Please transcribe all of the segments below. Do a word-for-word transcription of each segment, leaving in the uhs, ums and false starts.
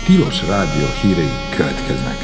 Tilos Rádió hírei következnek.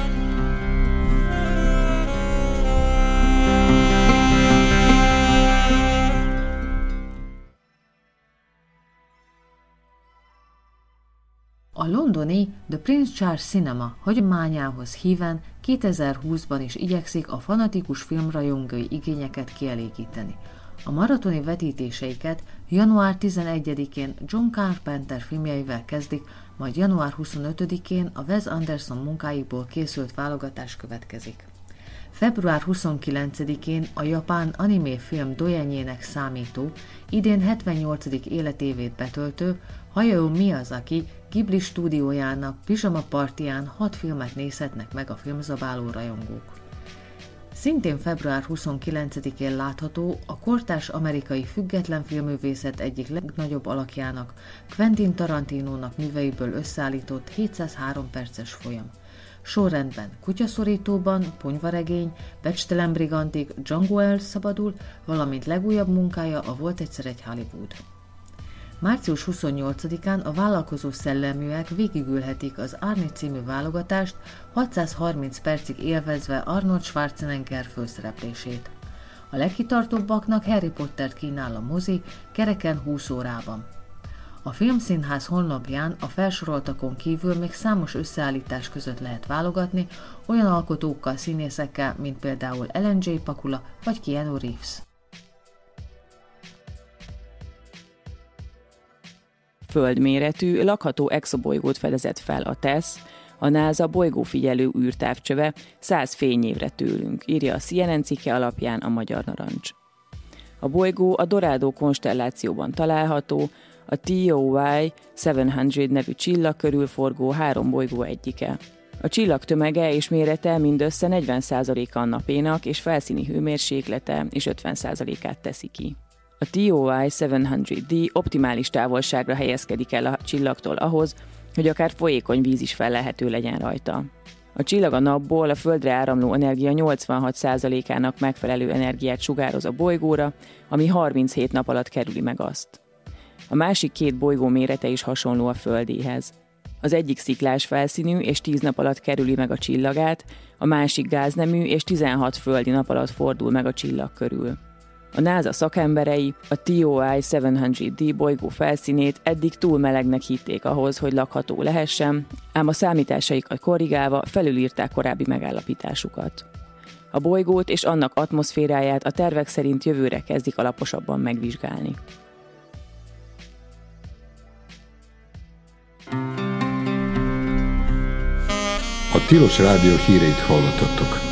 A londoni The Prince Charles Cinema hagyományához híven kétezer-húszban is igyekszik a fanatikus filmrajongói igényeket kielégíteni. A maratoni vetítéseiket január tizenegyedikén John Carpenter filmjeivel kezdik, majd január huszonötödikén a Wes Anderson munkáiból készült válogatás következik. február huszonkilencedikén a japán anime film dojenjének számító, idén hetvennyolcadik életévét betöltő Hayao Miyazaki Ghibli stúdiójának pizsama partiján hat filmet nézhetnek meg a filmzabáló rajongók. Szintén február huszonkilencedikén látható a kortárs amerikai független filmművészet egyik legnagyobb alakjának, Quentin Tarantinónak műveiből összeállított hétszázhárom perces folyam. Sorrendben Kutyaszorítóban, Ponyvaregény, Becstelen brigantik, Django elszabadul, valamint legújabb munkája a Volt egyszer egy Hollywood. március huszonnyolcadikán a vállalkozó szelleműek végigülhetik az Arnie című válogatást, hatszázharminc percig élvezve Arnold Schwarzenegger főszereplését. A legkitartóbbaknak Harry Pottert kínál a mozi, kereken húsz órában. A Filmszínház honlapján a felsoroltakon kívül még számos összeállítás között lehet válogatni, olyan alkotókkal, színészekkel, mint például Ellen J. Pakula vagy Keanu Reeves. Földméretű, lakható exobolygót fedezett fel a TESS, a NASA bolygófigyelő űrtávcsöve száz fényévre tőlünk, írja a C N N cikke alapján a Magyar Narancs. A bolygó a Dorado konstellációban található, a T O Y hétszáz nevű csillag körül forgó három bolygó egyike. A csillag tömege és mérete mindössze negyven százaléka a napénak, és felszíni hőmérséklete is ötven százalékát teszi ki. A T O Y hétszáz D optimális távolságra helyezkedik el a csillagtól ahhoz, hogy akár folyékony víz is fellelhető legyen rajta. A csillag a napból a Földre áramló energia nyolcvanhat százalékának megfelelő energiát sugároz a bolygóra, ami harminchét nap alatt kerüli meg azt. A másik két bolygó mérete is hasonló a Földéhez. Az egyik sziklás felszínű és tíz nap alatt kerüli meg a csillagát, a másik gáznemű és tizenhat földi nap alatt fordul meg a csillag körül. A NASA szakemberei a T O Y hétszáz D bolygó felszínét eddig túl melegnek hitték ahhoz, hogy lakható lehessen, ám a számításaikat korrigálva felülírták korábbi megállapításukat. A bolygót és annak atmoszféráját a tervek szerint jövőre kezdik alaposabban megvizsgálni. A Tilos Rádió híreit hallottattok.